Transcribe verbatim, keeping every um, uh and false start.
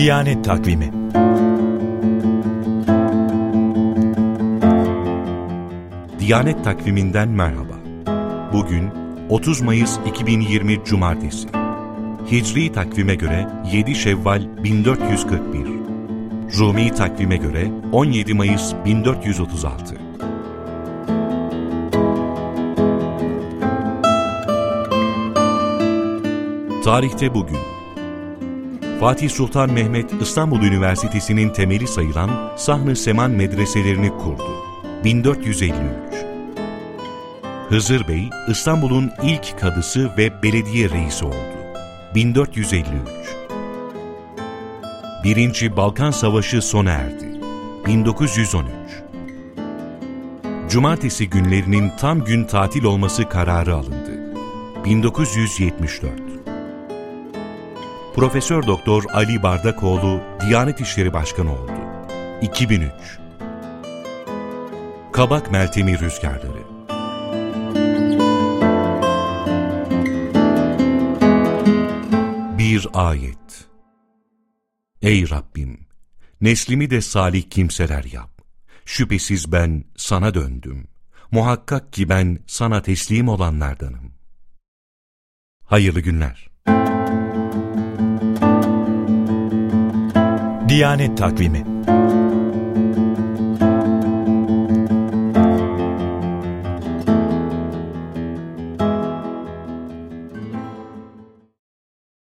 Diyanet Takvimi. Diyanet Takvimi'nden merhaba. Bugün otuz Mayıs iki bin yirmi Cumartesi. Hicri takvime göre yedi Şevval bin dört yüz kırk bir. Rumi takvime göre on yedi Mayıs bin dört yüz otuz altı. Tarihte bugün Fatih Sultan Mehmet İstanbul Üniversitesi'nin temeli sayılan Sahn-ı Seman medreselerini kurdu. bin dört yüz elli üç. Hızır Bey, İstanbul'un ilk kadısı ve belediye reisi oldu. bin dört yüz elli üç. Birinci Balkan Savaşı sona erdi. bin dokuz yüz on üç. Cumartesi günlerinin tam gün tatil olması kararı alındı. bin dokuz yüz yetmiş dört. Profesör Doktor Ali Bardakoğlu Diyanet İşleri Başkanı oldu. iki bin üç. Kabak Meltemi Rüzgarları. Bir ayet. Ey Rabbim, neslimi de salih kimseler yap. Şüphesiz ben sana döndüm. Muhakkak ki ben sana teslim olanlardanım. Hayırlı günler. Diyanet Takvimi.